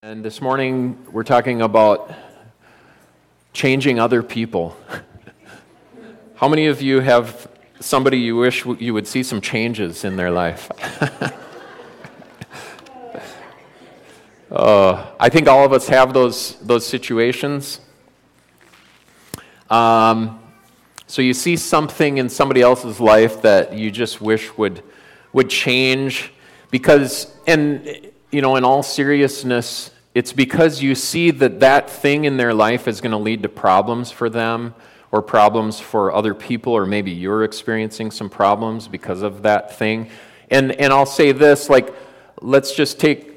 And this morning we're talking about changing other people. How many of you have somebody you wish you would see some changes in their life? I think all of us have those situations. So you see something in somebody else's life that you just wish would change because, and in all seriousness, it's because you see that thing in their life is going to lead to problems for them or problems for other people, or maybe you're experiencing some problems because of that thing. And I'll say this, let's just take,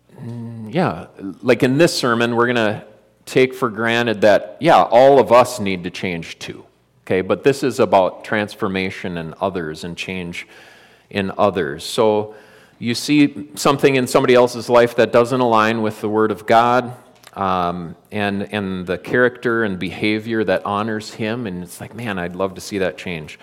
like in this sermon, we're going to take for granted that, all of us need to change too. Okay, but this is about transformation in others and change in others. So you see something in somebody else's life that doesn't align with the Word of God and the character and behavior that honors Him, and it's like, man, I'd love to see that change.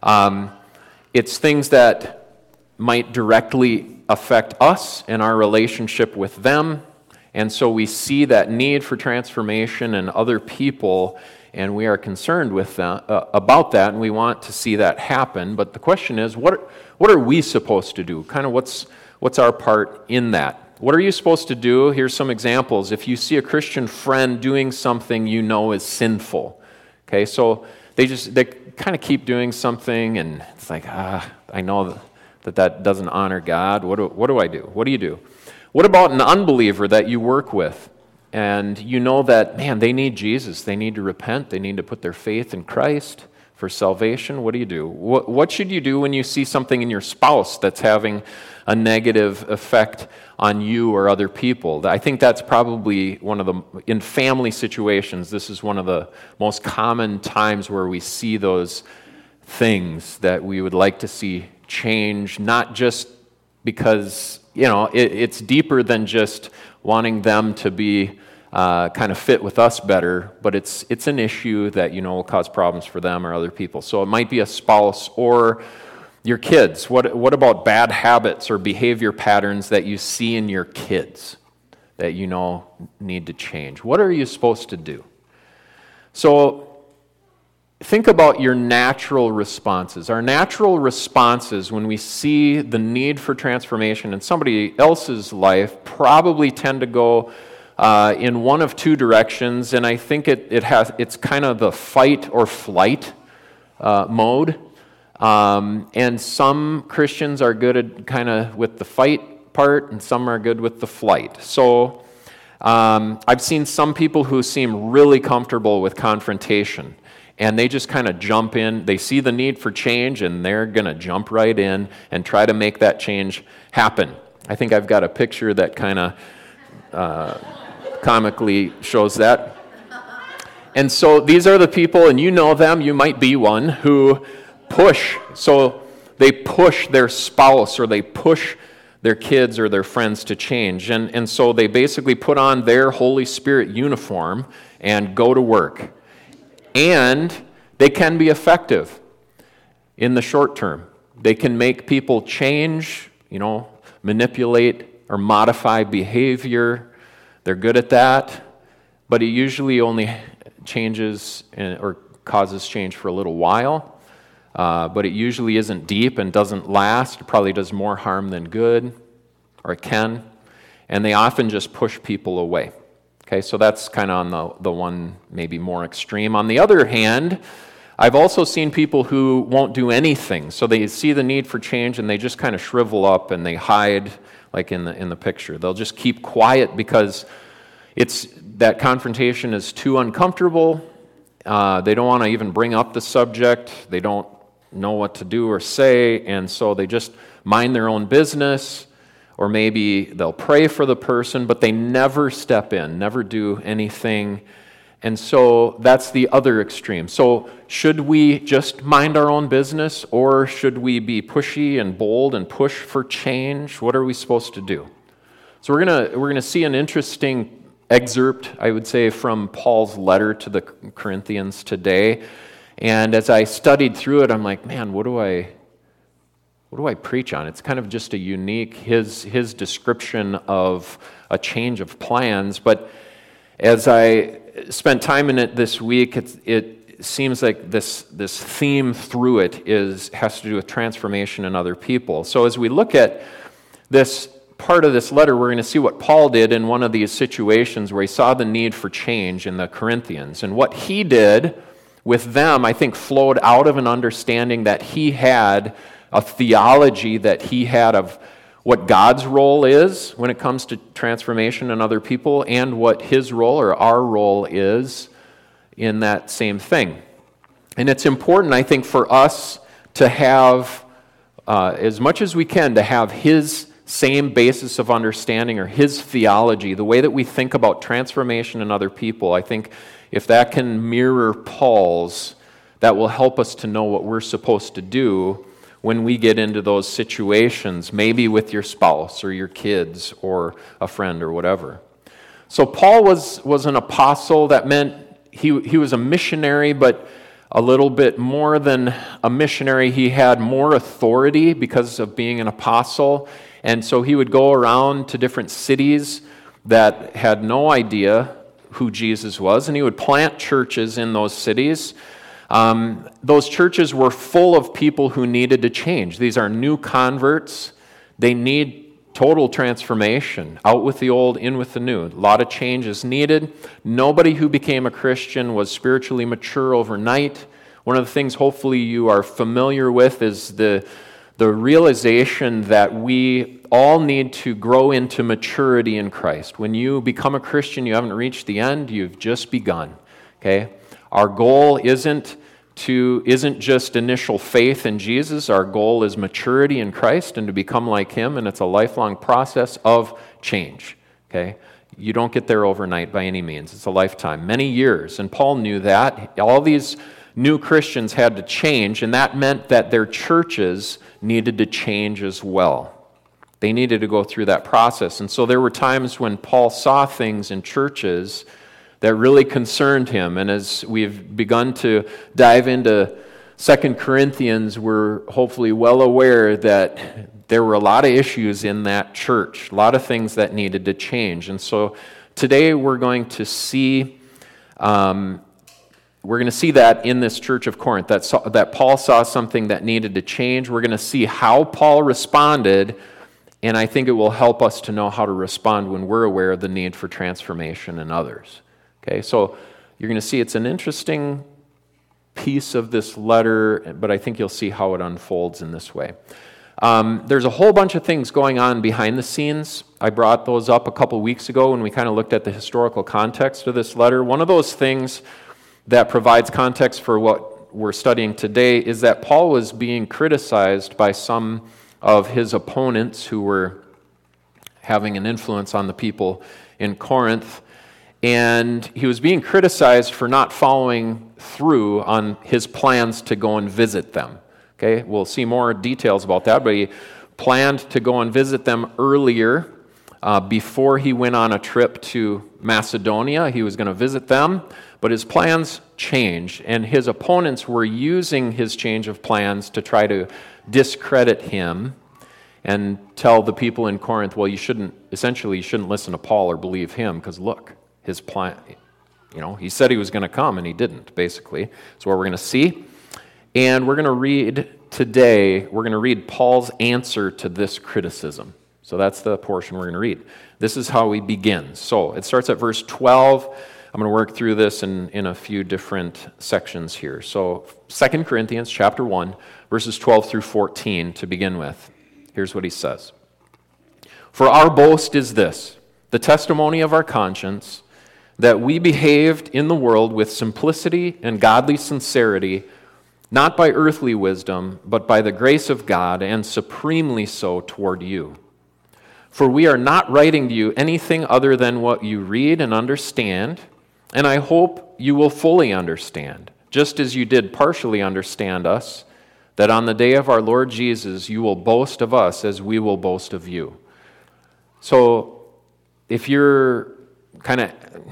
It's things that might directly affect us and our relationship with them, and so we see that need for transformation in other people, and we are concerned with that, about that, and we want to see that happen. But the question is, what are we supposed to do? Kind of what's our part in that? What are you supposed to do? Here's some examples. If you see a Christian friend doing something you know is sinful, okay, so they kind of keep doing something, and it's like, I know that doesn't honor God. What do I do? What do you do? What about an unbeliever that you work with? And you know that, man, they need Jesus. They need to repent. They need to put their faith in Christ for salvation. What do you do? What should you do when you see something in your spouse that's having a negative effect on you or other people? I think that's probably in family situations, this is one of the most common times where we see those things that we would like to see change, not just because, it's deeper than just wanting them to be kind of fit with us better, but it's an issue that will cause problems for them or other people. So it might be a spouse or your kids. What about bad habits or behavior patterns that you see in your kids that need to change? What are you supposed to do? So think about your natural responses. Our natural responses when we see the need for transformation in somebody else's life probably tend to go in one of two directions, and I think it's kind of the fight or flight mode. And some Christians are good at kind of with the fight part, and some are good with the flight. So I've seen some people who seem really comfortable with confrontation, and they just kind of jump in. They see the need for change, and they're going to jump right in and try to make that change happen. I think I've got a picture that kind of comically shows that. And so these are the people, and you know them, you might be one, who push. So they push their spouse or they push their kids or their friends to change. And so they basically put on their Holy Spirit uniform and go to work. And they can be effective in the short term. They can make people change, manipulate or modify behavior. They're good at that, but it usually only changes or causes change for a little while. But it usually isn't deep and doesn't last. It probably does more harm than good, or it can. And they often just push people away. Okay, so that's kind of on the one maybe more extreme. On the other hand, I've also seen people who won't do anything. So they see the need for change and they just kind of shrivel up and they hide, like in the picture. They'll just keep quiet because that confrontation is too uncomfortable. They don't want to even bring up the subject. They don't know what to do or say, and so they just mind their own business. Or maybe they'll pray for the person, but they never step in, never do anything. And so that's the other extreme. So should we just mind our own business, or should we be pushy and bold and push for change? What are we supposed to do? So we're gonna see an interesting excerpt, I would say, from Paul's letter to the Corinthians today. And as I studied through it, I'm like, man, what do I what do I preach on? It's kind of just a unique, his description of a change of plans. But as I spent time in it this week, it seems like this theme through it has to do with transformation in other people. So as we look at this part of this letter, we're going to see what Paul did in one of these situations where he saw the need for change in the Corinthians. And what he did with them, I think, flowed out of an understanding that he had, a theology that he had of what God's role is when it comes to transformation in other people, and what his role or our role is in that same thing. And it's important, I think, for us to have, as much as we can, to have his same basis of understanding or his theology, the way that we think about transformation in other people. I think if that can mirror Paul's, that will help us to know what we're supposed to do when we get into those situations, maybe with your spouse or your kids or a friend or whatever. So Paul was an apostle. That meant he was a missionary, but a little bit more than a missionary. He had more authority because of being an apostle. And so he would go around to different cities that had no idea who Jesus was, and he would plant churches in those cities. Those churches were full of people who needed to change. These are new converts. They need total transformation. Out with the old, in with the new. A lot of change is needed. Nobody who became a Christian was spiritually mature overnight. One of the things hopefully you are familiar with is the realization that we all need to grow into maturity in Christ. When you become a Christian, you haven't reached the end, you've just begun. Okay? Our goal isn't just initial faith in Jesus. Our goal is maturity in Christ and to become like him, and it's a lifelong process of change. Okay? You don't get there overnight by any means. It's a lifetime, many years. And Paul knew that. All these new Christians had to change, and that meant that their churches needed to change as well. They needed to go through that process. And so there were times when Paul saw things in churches that really concerned him. And as we've begun to dive into 2 Corinthians, we're hopefully well aware that there were a lot of issues in that church, a lot of things that needed to change. And so today we're going to see that in this church of Corinth, that Paul saw something that needed to change. We're going to see how Paul responded, and I think it will help us to know how to respond when we're aware of the need for transformation in others. Okay, so you're going to see it's an interesting piece of this letter, but I think you'll see how it unfolds in this way. There's a whole bunch of things going on behind the scenes. I brought those up a couple weeks ago when we kind of looked at the historical context of this letter. One of those things that provides context for what we're studying today is that Paul was being criticized by some of his opponents who were having an influence on the people in Corinth, and he was being criticized for not following through on his plans to go and visit them. Okay, we'll see more details about that, but he planned to go and visit them earlier before he went on a trip to Macedonia. He was going to visit them, but his plans changed, and his opponents were using his change of plans to try to discredit him and tell the people in Corinth, well, you shouldn't listen to Paul or believe him, because look, his plan, he said he was going to come, and he didn't, basically. That's what we're going to see. And we're going to read Paul's answer to this criticism. So that's the portion we're going to read. This is how he begins. So it starts at verse 12. I'm going to work through this in a few different sections here. So 2 Corinthians chapter 1, verses 12 through 14 to begin with. Here's what he says. For our boast is this, the testimony of our conscience, that we behaved in the world with simplicity and godly sincerity, not by earthly wisdom, but by the grace of God, and supremely so toward you. For we are not writing to you anything other than what you read and understand, and I hope you will fully understand, just as you did partially understand us, that on the day of our Lord Jesus you will boast of us as we will boast of you. So if you're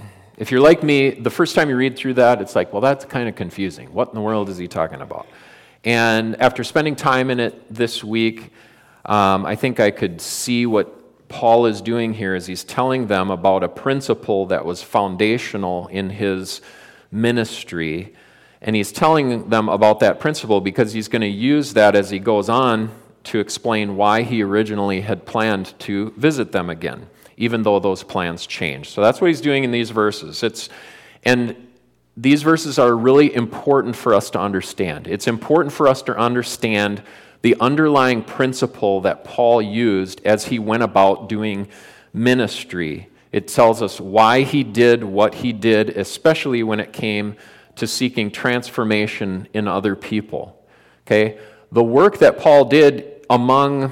like me, the first time you read through that, it's like, well, that's kind of confusing. What in the world is he talking about? And after spending time in it this week, I think I could see what Paul is doing here is he's telling them about a principle that was foundational in his ministry. And he's telling them about that principle because he's going to use that as he goes on to explain why he originally had planned to visit them again, even though those plans changed. So that's what he's doing in these verses. And these verses are really important for us to understand. It's important for us to understand the underlying principle that Paul used as he went about doing ministry. It tells us why he did what he did, especially when it came to seeking transformation in other people. Okay? The work that Paul did among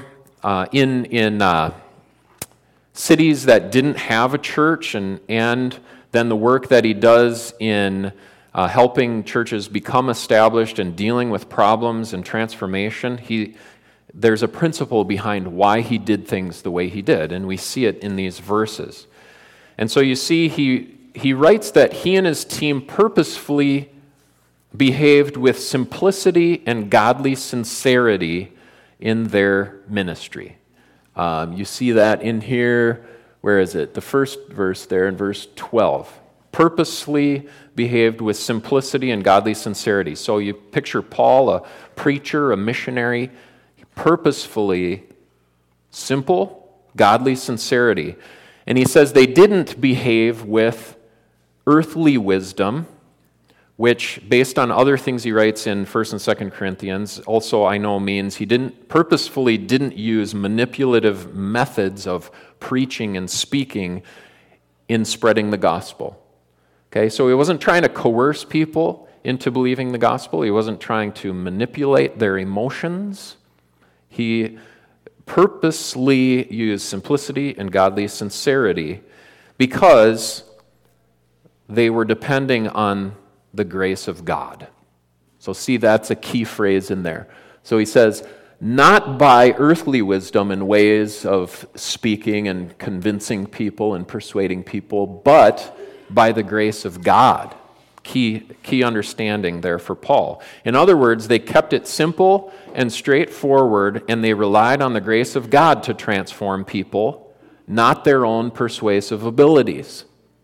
in cities that didn't have a church, and then the work that he does in helping churches become established and dealing with problems and transformation, there's a principle behind why he did things the way he did, and we see it in these verses. And so you see, he writes that he and his team purposefully behaved with simplicity and godly sincerity in their ministry. You see that in here, where is it? The first verse there in verse 12. Purposely behaved with simplicity and godly sincerity. So you picture Paul, a preacher, a missionary, purposefully simple, godly sincerity. And he says they didn't behave with earthly wisdom, which, based on other things he writes in 1 and 2 Corinthians, also I know means he purposefully didn't use manipulative methods of preaching and speaking in spreading the gospel. Okay, so he wasn't trying to coerce people into believing the gospel. He wasn't trying to manipulate their emotions. He purposely used simplicity and godly sincerity because they were depending on the grace of God. So see, that's a key phrase in there. So he says, not by earthly wisdom and ways of speaking and convincing people and persuading people, but by the grace of God. Key understanding there for Paul. In other words, they kept it simple and straightforward, and they relied on the grace of God to transform people, not their own persuasive abilities.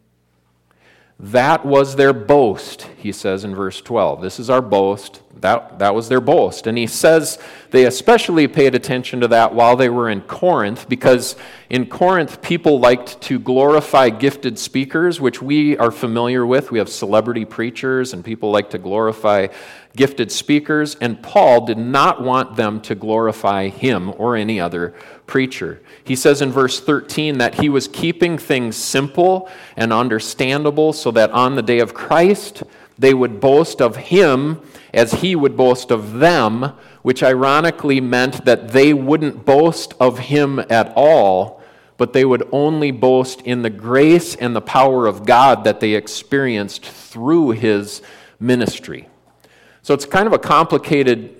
That was their boast, he says in verse 12. This is our boast. That was their boast. And he says they especially paid attention to that while they were in Corinth, because in Corinth, people liked to glorify gifted speakers, which we are familiar with. We have celebrity preachers, and people like to glorify gifted speakers. And Paul did not want them to glorify him or any other preacher. He says in verse 13 that he was keeping things simple and understandable so that on the day of Christ, they would boast of him as he would boast of them, which ironically meant that they wouldn't boast of him at all, but they would only boast in the grace and the power of God that they experienced through his ministry. So it's kind of a complicated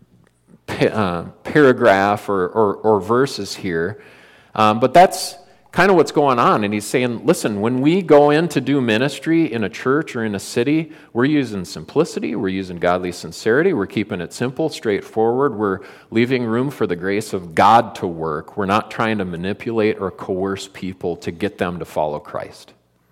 paragraph or verses here, but that's kind of what's going on. And he's saying, listen, when we go in to do ministry in a church or in a city, we're using simplicity, we're using godly sincerity, we're keeping it simple, straightforward, we're leaving room for the grace of God to work. We're not trying to manipulate or coerce people to get them to follow Christ.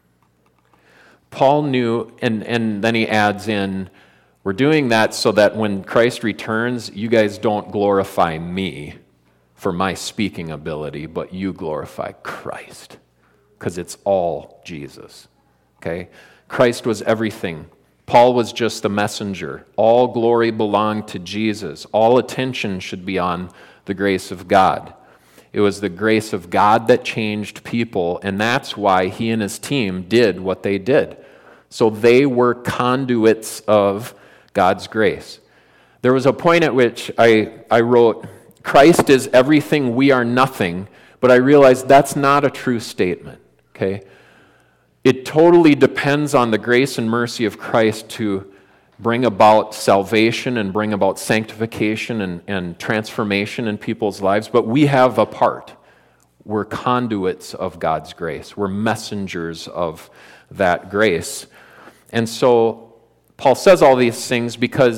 Paul knew, and then he adds in, we're doing that so that when Christ returns, you guys don't glorify me for my speaking ability, but you glorify Christ, because it's all Jesus. Okay? Christ was everything. Paul was just the messenger. All glory belonged to Jesus. All attention should be on the grace of God. It was the grace of God that changed people, and that's why he and his team did what they did. So they were conduits of God's grace. There was a point at which I wrote, Christ is everything, we are nothing, but I realized that's not a true statement, okay? It totally depends on the grace and mercy of Christ to bring about salvation and bring about sanctification and transformation in people's lives, but we have a part. We're conduits of God's grace. We're messengers of that grace. And so Paul says all these things because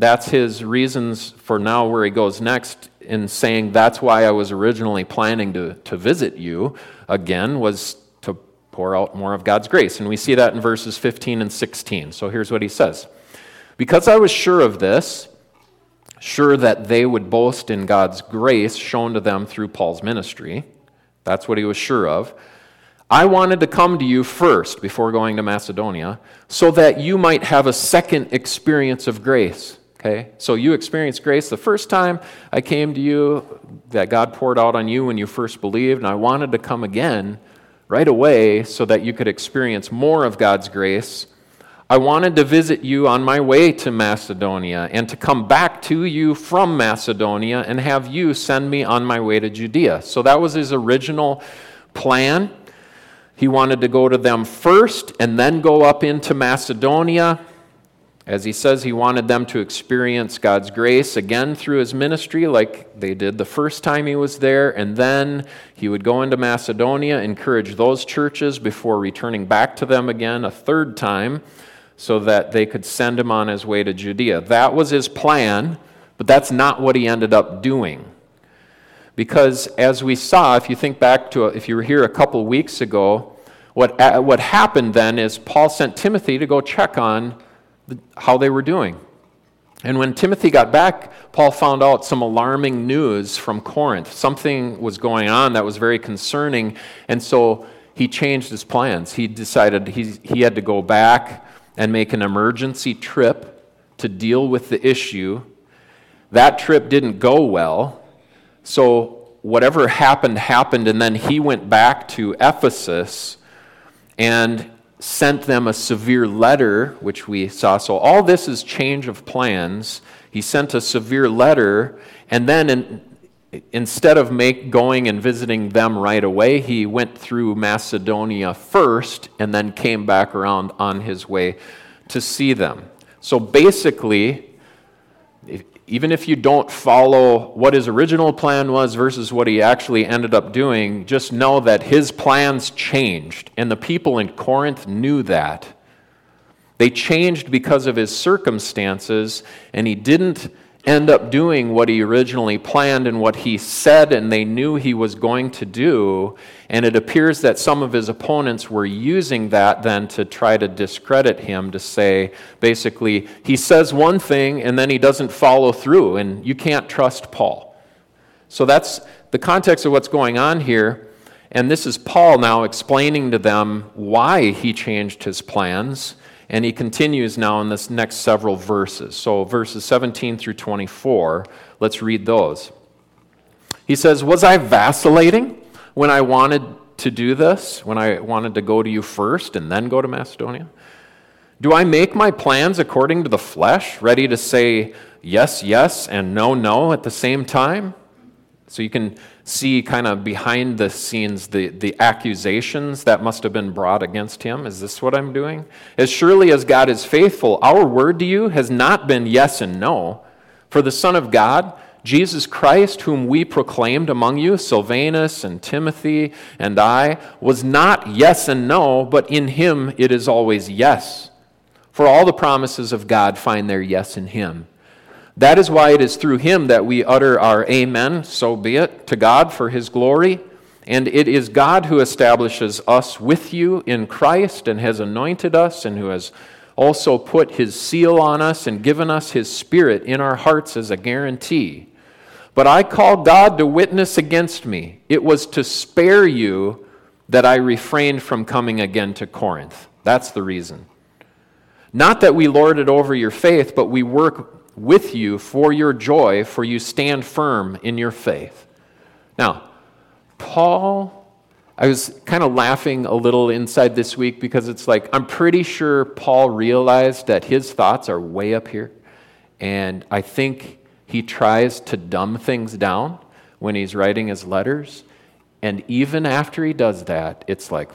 That's his reasons for now where he goes next in saying that's why I was originally planning to visit you again, was to pour out more of God's grace. And we see that in verses 15 and 16. So here's what he says. Because I was sure of this, sure that they would boast in God's grace shown to them through Paul's ministry. That's what he was sure of. I wanted to come to you first before going to Macedonia so that you might have a second experience of grace. Okay? So you experienced grace the first time I came to you, that God poured out on you when you first believed, and I wanted to come again right away so that you could experience more of God's grace. I wanted to visit you on my way to Macedonia and to come back to you from Macedonia and have you send me on my way to Judea. So that was his original plan. He wanted to go to them first and then go up into Macedonia. As he says, he wanted them to experience God's grace again through his ministry like they did the first time he was there. And then he would go into Macedonia, encourage those churches before returning back to them again a third time so that they could send him on his way to Judea. That was his plan, but that's not what he ended up doing. Because as we saw, if you think back to, if you were here a couple weeks ago, what happened then is Paul sent Timothy to go check on how they were doing. And when Timothy got back, Paul found out some alarming news from Corinth. Something was going on that was very concerning, and so he changed his plans. He decided he had to go back and make an emergency trip to deal with the issue. That trip didn't go well, so whatever happened, and then he went back to Ephesus and sent them a severe letter, which we saw. So all this is change of plans. He sent a severe letter, and then instead of going and visiting them right away, he went through Macedonia first and then came back around on his way to see them. So basically, even if you don't follow what his original plan was versus what he actually ended up doing, just know that his plans changed, and the people in Corinth knew that. They changed because of his circumstances, and he didn't end up doing what he originally planned and what he said and they knew he was going to do, and it appears that some of his opponents were using that then to try to discredit him, to say, basically, he says one thing and then he doesn't follow through, and you can't trust Paul. So that's the context of what's going on here, and this is Paul now explaining to them why he changed his plans. And he continues now in this next several verses. So verses 17 through 24, let's read those. He says, was I vacillating when I wanted to do this, when I wanted to go to you first and then go to Macedonia? Do I make my plans according to the flesh, ready to say yes, yes, and no, no at the same time? So you can see kind of behind the scenes the accusations that must have been brought against him. Is this what I'm doing? As surely as God is faithful, our word to you has not been yes and no. For the Son of God, Jesus Christ, whom we proclaimed among you, Silvanus and Timothy and I, was not yes and no, but in him it is always yes. For all the promises of God find their yes in him. That is why it is through him that we utter our amen, so be it, to God for his glory. And it is God who establishes us with you in Christ and has anointed us, and who has also put his seal on us and given us his Spirit in our hearts as a guarantee. But I call God to witness against me. It was to spare you that I refrained from coming again to Corinth. That's the reason. Not that we lord it over your faith, but we work with you for your joy, for you stand firm in your faith. Now, Paul, I was kind of laughing a little inside this week because it's like, I'm pretty sure Paul realized that his thoughts are way up here. And I think he tries to dumb things down when he's writing his letters. And even after he does that, it's like,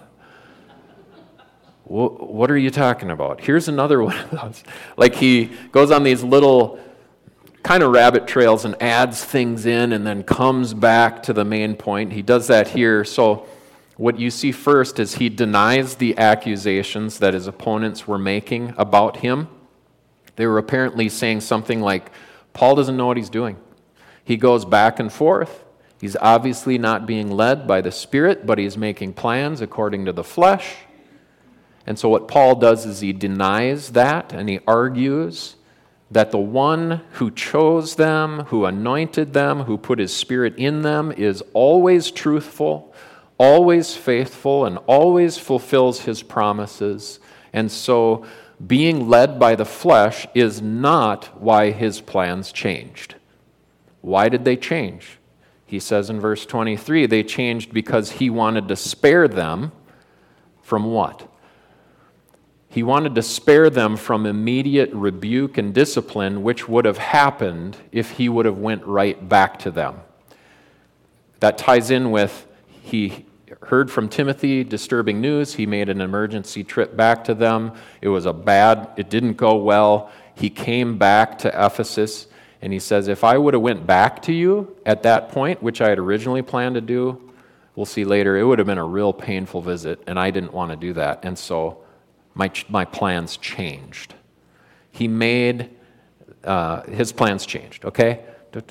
what are you talking about? Here's another one of those. Like he goes on these little kind of rabbit trails and adds things in and then comes back to the main point. He does that here. So what you see first is he denies the accusations that his opponents were making about him. They were apparently saying something like, Paul doesn't know what he's doing. He goes back and forth. He's obviously not being led by the Spirit, but he's making plans according to the flesh. And so what Paul does is he denies that, and he argues that the one who chose them, who anointed them, who put his Spirit in them is always truthful, always faithful, and always fulfills his promises. And so being led by the flesh is not why his plans changed. Why did they change? He says in verse 23, they changed because he wanted to spare them from what? He wanted to spare them from immediate rebuke and discipline, which would have happened if he would have went right back to them. That ties in with he heard from Timothy disturbing news. He made an emergency trip back to them. It didn't go well. He came back to Ephesus, and he says, if I would have went back to you at that point, which I had originally planned to do, we'll see later, it would have been a real painful visit, and I didn't want to do that. And so my plans changed. He made, his plans changed, okay?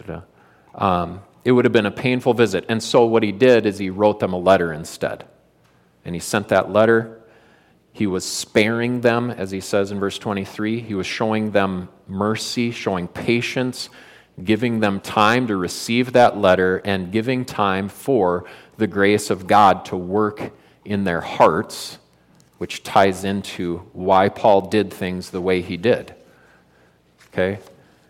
It would have been a painful visit. And so what he did is he wrote them a letter instead. And he sent that letter. He was sparing them, as he says in verse 23. He was showing them mercy, showing patience, giving them time to receive that letter, and giving time for the grace of God to work in their hearts, which ties into why Paul did things the way he did. Okay?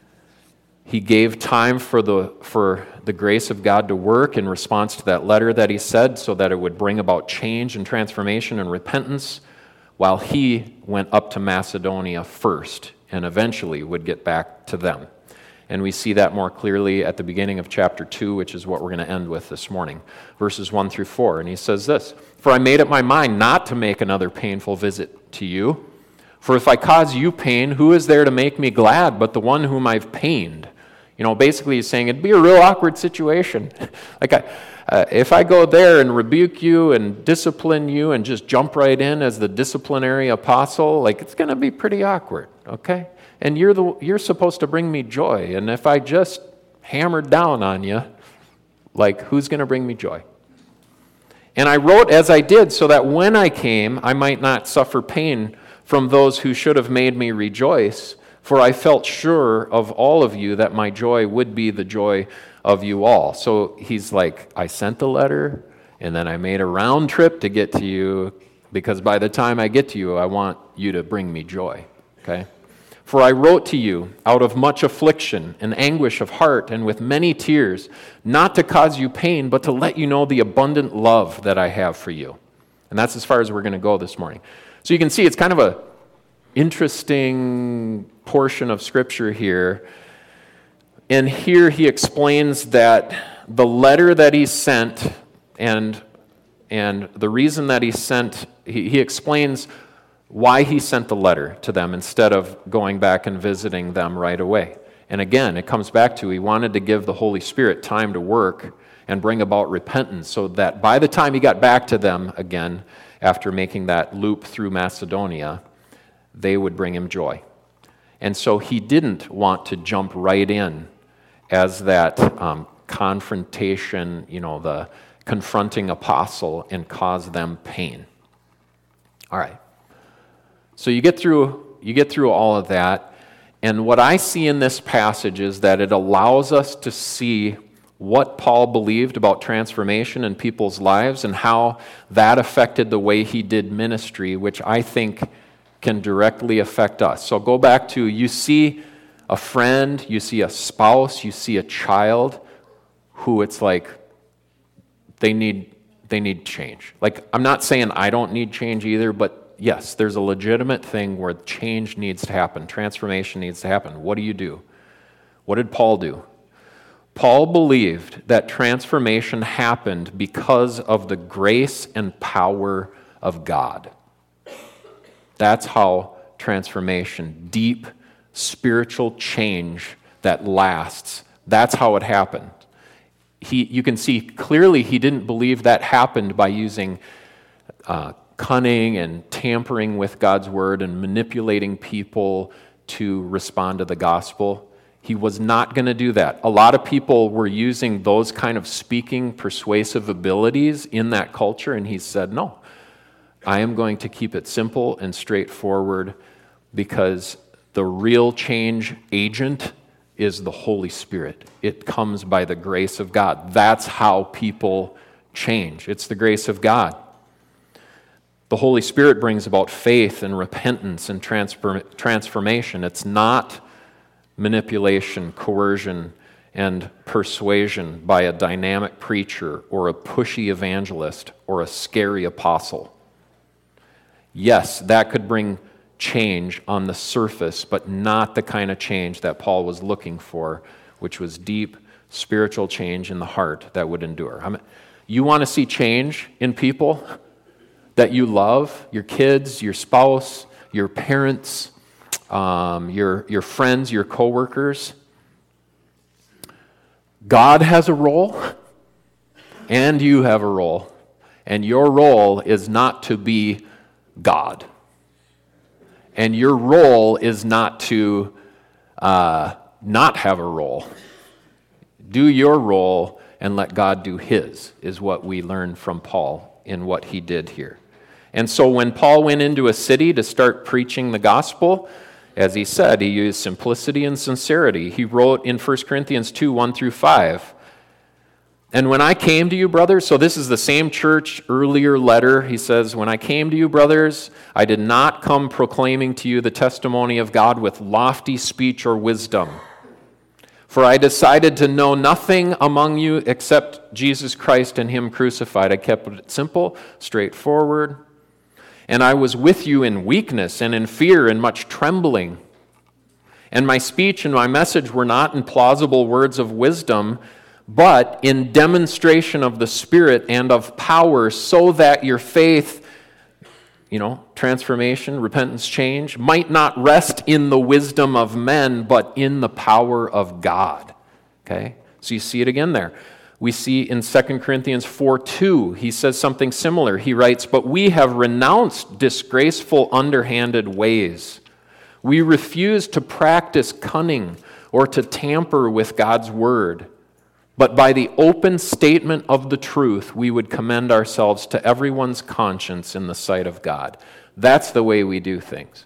He gave time for the grace of God to work in response to that letter that he said, so that it would bring about change and transformation and repentance, while he went up to Macedonia first and eventually would get back to them. And we see that more clearly at the beginning of chapter 2, which is what we're going to end with this morning, verses 1 through 4. And he says this, "For I made up my mind not to make another painful visit to you. For if I cause you pain, who is there to make me glad but the one whom I've pained?" Basically he's saying it'd be a real awkward situation. If I go there and rebuke you and discipline you and just jump right in as the disciplinary apostle, it's going to be pretty awkward, okay? And you're supposed to bring me joy. And if I just hammered down on you, who's going to bring me joy? And I wrote as I did so that when I came, I might not suffer pain from those who should have made me rejoice. For I felt sure of all of you that my joy would be the joy of you all. So he's like, I sent the letter, and then I made a round trip to get to you, because by the time I get to you, I want you to bring me joy. Okay? For I wrote to you out of much affliction and anguish of heart and with many tears, not to cause you pain, but to let you know the abundant love that I have for you. And that's as far as we're going to go this morning. So you can see it's kind of a interesting portion of Scripture here. And here he explains that the letter that he sent and the reason that he sent, he explains why he sent the letter to them instead of going back and visiting them right away. And again, it comes back to he wanted to give the Holy Spirit time to work and bring about repentance so that by the time he got back to them again, after making that loop through Macedonia, they would bring him joy. And so he didn't want to jump right in as that confrontation, the confronting apostle, and cause them pain. All right. So you get through all of that, and what I see in this passage is that it allows us to see what Paul believed about transformation in people's lives and how that affected the way he did ministry, which I think can directly affect us. So go back to, you see a friend, you see a spouse, you see a child who it's like they need change. I'm not saying I don't need change either, but yes, there's a legitimate thing where change needs to happen, transformation needs to happen. What do you do? What did Paul do? Paul believed that transformation happened because of the grace and power of God. That's how transformation, deep spiritual change that lasts, that's how it happened. You can see clearly he didn't believe that happened by using cunning and tampering with God's word and manipulating people to respond to the gospel. He was not going to do that. A lot of people were using those kind of speaking persuasive abilities in that culture, and he said, no, I am going to keep it simple and straightforward, because the real change agent is the Holy Spirit. It comes by the grace of God. That's how people change. It's the grace of God. The Holy Spirit brings about faith and repentance and transformation. It's not manipulation, coercion, and persuasion by a dynamic preacher or a pushy evangelist or a scary apostle. Yes, that could bring change on the surface, but not the kind of change that Paul was looking for, which was deep spiritual change in the heart that would endure. You want to see change in people that you love, your kids, your spouse, your parents, your friends, your coworkers. God has a role, and you have a role. And your role is not to be God. And your role is not to not have a role. Do your role and let God do his, is what we learn from Paul in what he did here. And so when Paul went into a city to start preaching the gospel, as he said, he used simplicity and sincerity. He wrote in 1 Corinthians 2, 1 through 5, and when I came to you, brothers, so this is the same church earlier letter. He says, when I came to you, brothers, I did not come proclaiming to you the testimony of God with lofty speech or wisdom. For I decided to know nothing among you except Jesus Christ and him crucified. I kept it simple, straightforward. And I was with you in weakness and in fear and much trembling. And my speech and my message were not in plausible words of wisdom, but in demonstration of the Spirit and of power, so that your faith, transformation, repentance, change, might not rest in the wisdom of men, but in the power of God. Okay? So you see it again there. We see in 2 Corinthians 4:2, he says something similar. He writes, but we have renounced disgraceful, underhanded ways. We refuse to practice cunning or to tamper with God's word. But by the open statement of the truth, we would commend ourselves to everyone's conscience in the sight of God. That's the way we do things.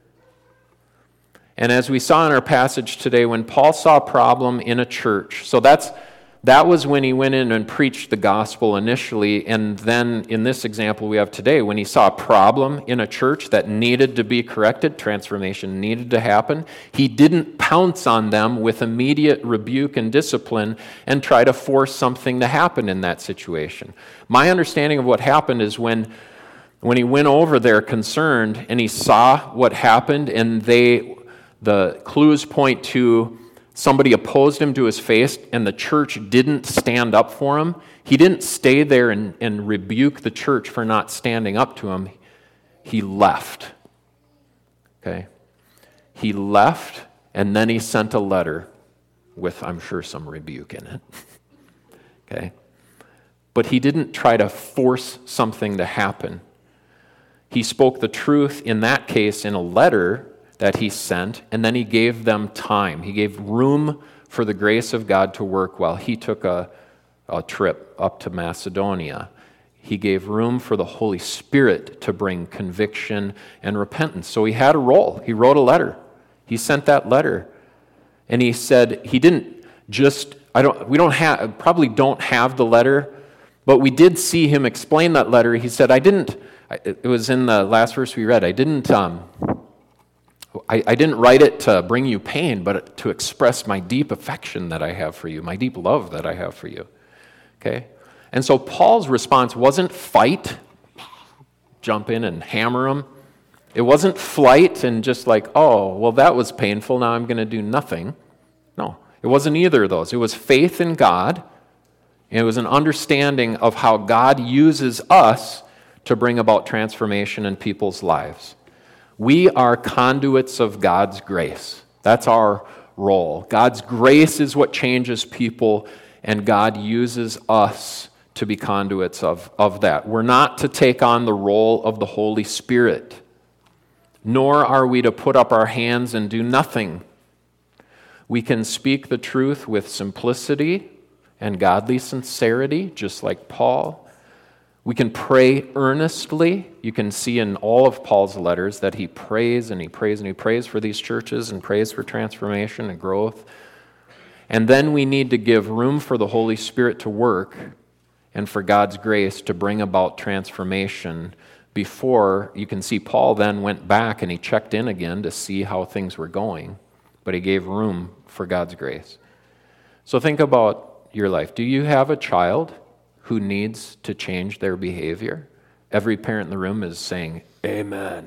And as we saw in our passage today, when Paul saw a problem in a church, so that was when he went in and preached the gospel initially, and then in this example we have today, when he saw a problem in a church that needed to be corrected, transformation needed to happen, he didn't pounce on them with immediate rebuke and discipline and try to force something to happen in that situation. My understanding of what happened is when he went over there concerned and he saw what happened, and the clues point to somebody opposed him to his face and the church didn't stand up for him, he didn't stay there and rebuke the church for not standing up to him. He left. Okay? He left, and then he sent a letter with, I'm sure, some rebuke in it. Okay? But he didn't try to force something to happen. He spoke the truth in that case in a letter that he sent, and then he gave them time. He gave room for the grace of God to work while he took a trip up to Macedonia. He gave room for the Holy Spirit to bring conviction and repentance. So he had a role. He wrote a letter. He sent that letter. And he said, he didn't just, probably don't have the letter, but we did see him explain that letter. He said, it was in the last verse we read, I didn't write it to bring you pain, but to express my deep affection that I have for you, my deep love that I have for you. Okay? And so Paul's response wasn't fight, jump in and hammer him. It wasn't flight and just like, oh, well, that was painful, now I'm going to do nothing. No, it wasn't either of those. It was faith in God, and it was an understanding of how God uses us to bring about transformation in people's lives. We are conduits of God's grace. That's our role. God's grace is what changes people, and God uses us to be conduits of that. We're not to take on the role of the Holy Spirit. Nor are we to put up our hands and do nothing. We can speak the truth with simplicity and godly sincerity, just like Paul. We can pray earnestly. You can see in all of Paul's letters that he prays and he prays and he prays for these churches and prays for transformation and growth. And then we need to give room for the Holy Spirit to work and for God's grace to bring about transformation before. You can see Paul then went back and he checked in again to see how things were going, but he gave room for God's grace. So think about your life. Do you have a child who needs to change their behavior? Every parent in the room is saying, amen.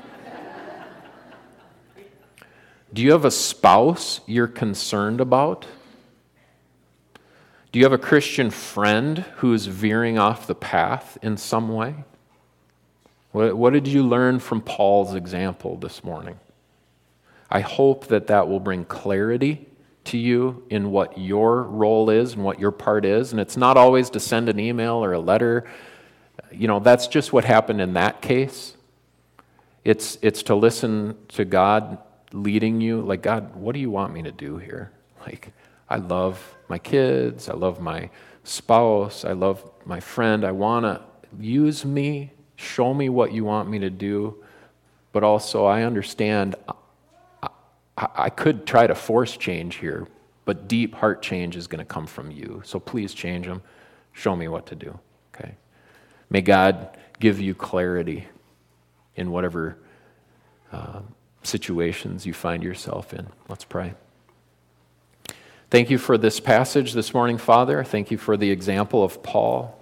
Do you have a spouse you're concerned about? Do you have a Christian friend who's veering off the path in some way? What did you learn from Paul's example this morning? I hope that will bring clarity to you in what your role is and what your part is. And it's not always to send an email or a letter. That's just what happened in that case. It's to listen to God leading you. Like, God, what do you want me to do here? Like, I love my kids. I love my spouse. I love my friend. I want to use me. Show me what you want me to do. But also, I understand I could try to force change here, but deep heart change is going to come from you. So please change them. Show me what to do. Okay. May God give you clarity in whatever situations you find yourself in. Let's pray. Thank you for this passage this morning, Father. Thank you for the example of Paul.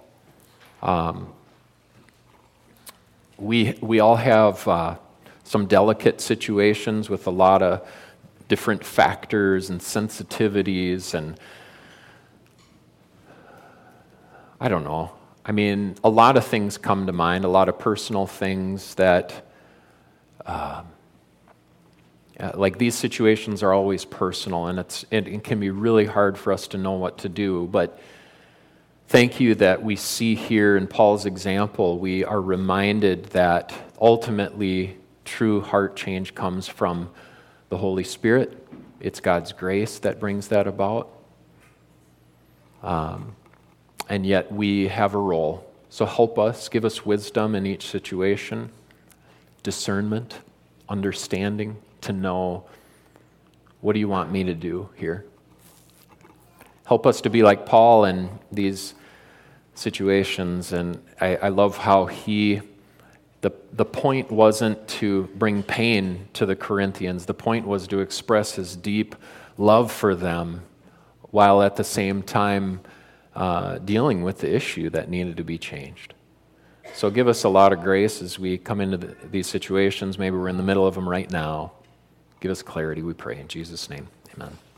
We all have some delicate situations with a lot of different factors and sensitivities, and I don't know. I mean, a lot of things come to mind, a lot of personal things that, like these situations are always personal, and it can be really hard for us to know what to do, but thank you that we see here in Paul's example, we are reminded that ultimately true heart change comes from the Holy Spirit. It's God's grace that brings that about. And yet we have a role. So help us, give us wisdom in each situation, discernment, understanding, to know, what do you want me to do here? Help us to be like Paul in these situations. And I love how the point wasn't to bring pain to the Corinthians. The point was to express his deep love for them while at the same time dealing with the issue that needed to be changed. So give us a lot of grace as we come into these situations. Maybe we're in the middle of them right now. Give us clarity, we pray. In Jesus' name, amen.